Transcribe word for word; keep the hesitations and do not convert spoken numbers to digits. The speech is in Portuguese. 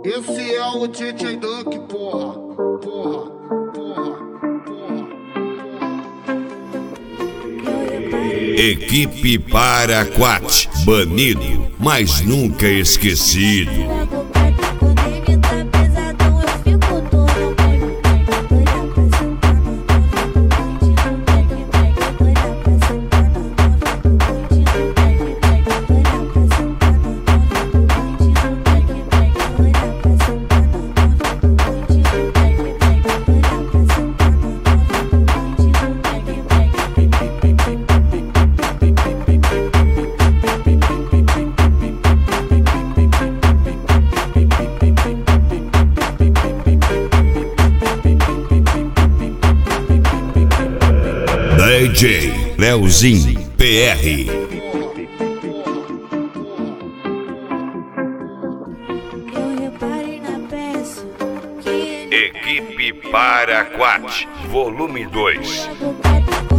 Esse é o D J Duck, porra, porra, porra, porra. Equipe Paraquat, banido, mas nunca esquecido. D J Leozinho P R. Equipe Paraquat, volume dois.